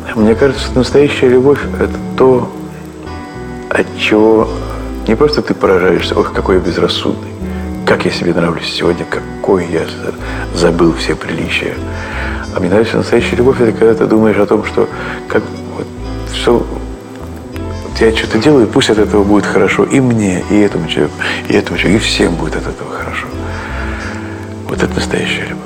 Мне кажется, что настоящая любовь – это то, от чего не просто ты поражаешься, ох, какой я безрассудный, как я себе нравлюсь сегодня, какой я забыл все приличия. А мне нравится настоящая любовь – это когда ты думаешь о том, что как вот все, вот я что-то делаю, пусть от этого будет хорошо и мне, и этому человеку, и всем будет от этого хорошо. Вот это настоящая любовь.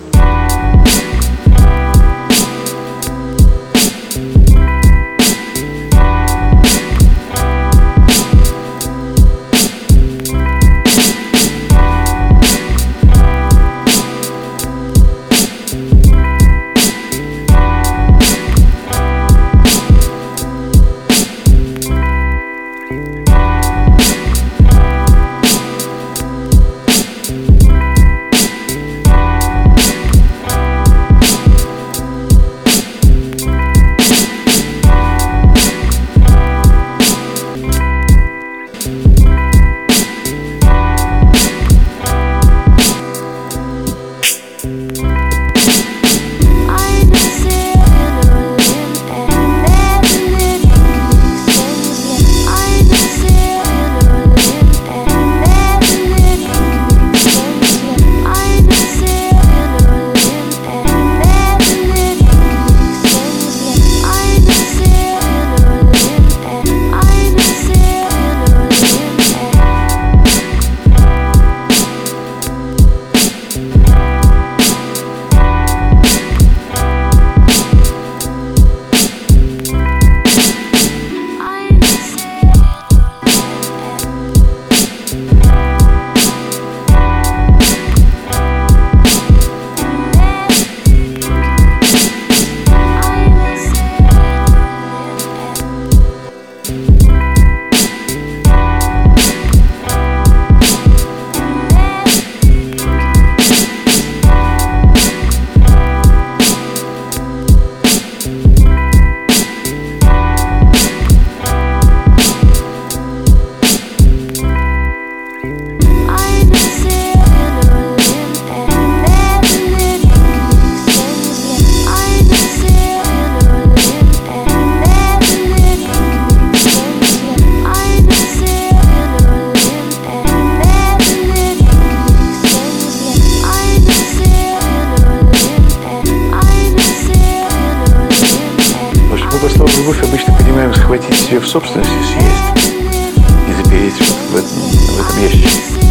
Любовь обычно понимаем схватить себе в собственность и съесть, и запереть в этом ящике.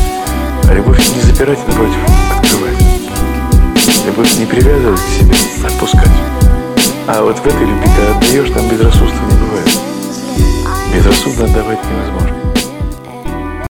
А любовь не запирать, а напротив, открывать. Любовь не привязывать к себе, отпускать. А вот в этой любви, когда отдаешь, там безрассудства не бывает. Безрассудно отдавать невозможно.